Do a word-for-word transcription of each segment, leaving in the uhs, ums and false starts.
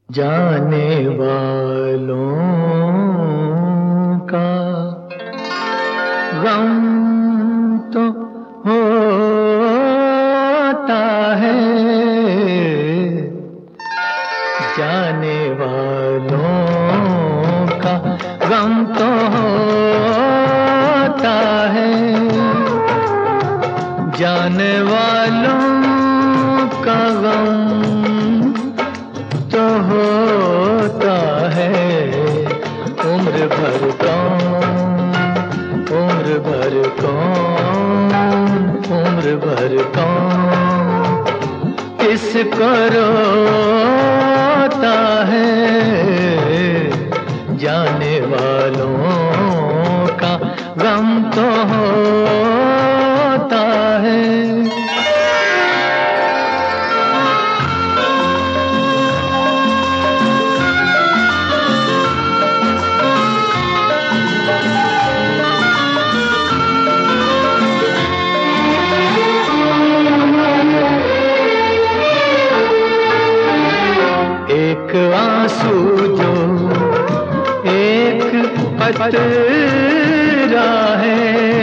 जाने वालों का गम तो होता है, जाने वालों का गम तो होता है, जाने वालों का गम तो होता है। उम्र भर कौन, उम्र भर कौन, उम्र भर कौन किसको रोता है, जाने वालों का गम तो होता है। एक आंसू जो एक कतरा है,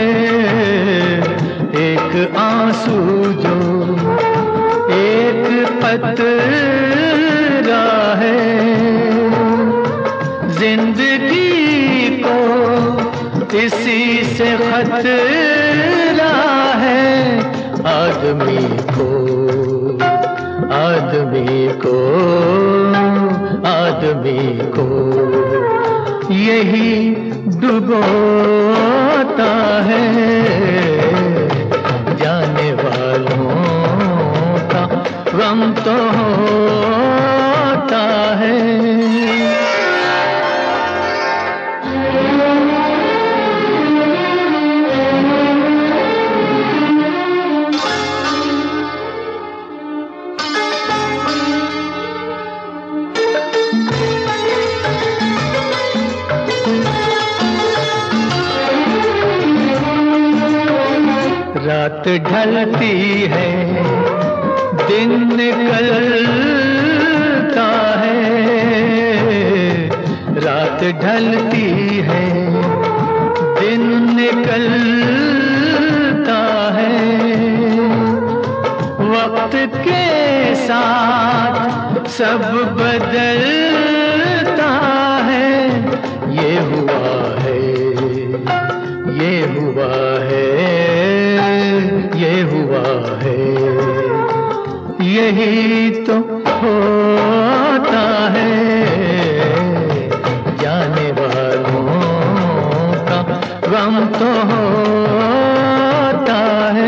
एक आंसू जो एक कतरा है, जिंदगी को इसी से खतरा है। आदमी को, आदमी को, आदमी को यही डुबोता है, जाने वालों का गम तो होता है। रात ढलती है, दिन निकलता है, रात ढलती है, दिन निकलता है, वक्त के साथ सब बदलता है। ये हुआ है, ये हुआ है, ये हुआ है, यही तो होता है, जाने वालों का गम तो होता है।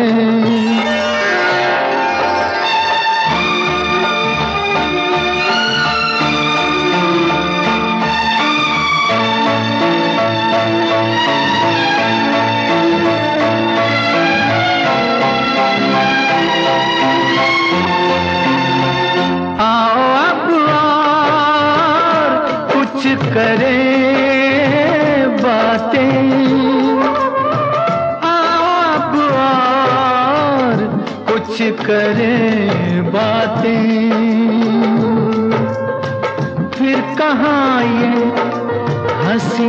करें बातें, आप और कुछ करें बातें, फिर कहाँ ये हंसी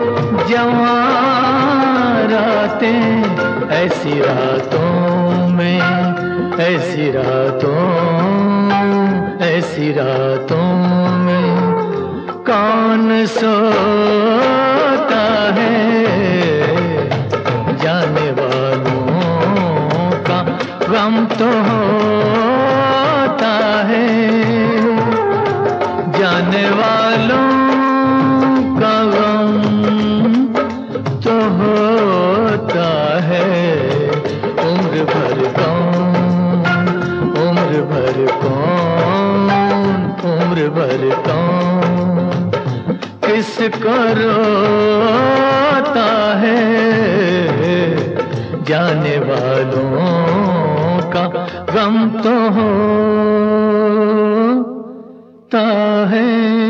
जवां रातें, ऐसी रातों में, ऐसी रातों, ऐसी रातों में कौन सोता है, जाने वालों का गम तो होता है, जाने वालों का गम तो होता है। उम्र भर कौन, उम्र भर कौन, उम्र भर कौन किसको रोता है, जाने वालों का गम तो होता है।